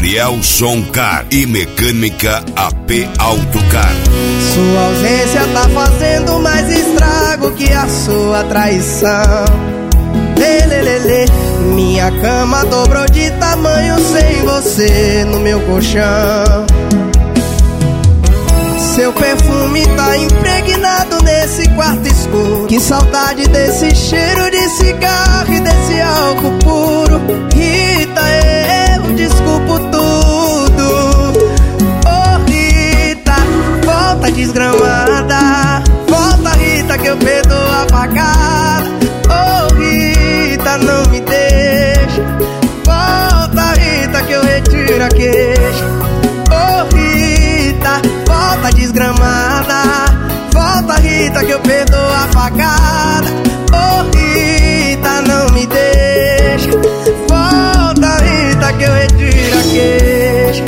Gabriel Soncar e Mecânica AP Autocar. Sua ausência tá fazendo mais estrago que a sua traição. Lelelele, minha cama dobrou de tamanho sem você no meu colchão. Seu perfume tá impregnado nesse quarto escuro. Que saudade desse cheiro de cigarro e desse álcool puro. Rita, eu desculpo tudo. Oh Rita, volta desgramada. Volta Rita que eu perdoo a facada. Oh Rita, não me deixa. Volta Rita que eu retiro a queixa. Oh Rita, volta desgramada. Volta Rita que eu perdoo a facada. Oh Rita, não me deixa. Volta Rita que eu retiro a queixa.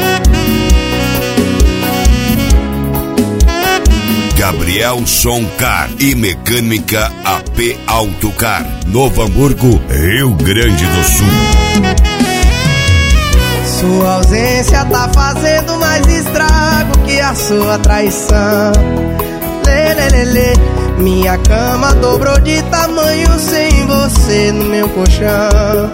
Gabriel Soncar e Mecânica AP Autocar. Novo Hamburgo, Rio Grande do Sul. Sua ausência tá fazendo mais estrago que a sua traição. Lelelele, minha cama dobrou de tamanho sem você no meu colchão.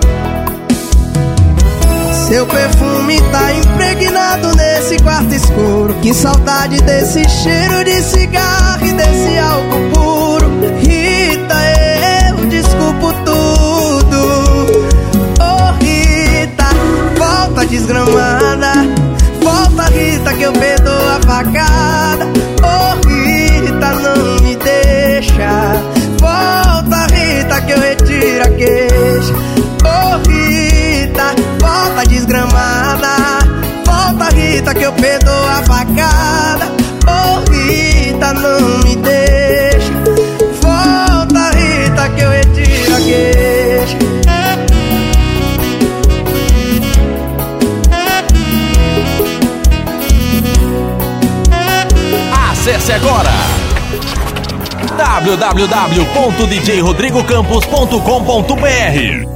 Seu perfume tá impregnado nesse quarto escuro. Que saudade desse cheiro de cigarro e desse álcool puro. Rita, eu desculpo tudo. Oh Rita, volta desgramada. Volta Rita que eu perdoo a facada. Oh Rita, não me deixa. Volta Rita que eu retiro a queixa. Oh Rita, volta desgramada. Volta Rita que eu perdoo a facada. Oh Rita, não me deixa. Volta Rita que eu retiro a queixa. Acesse agora www.djrodrigocampos.com.br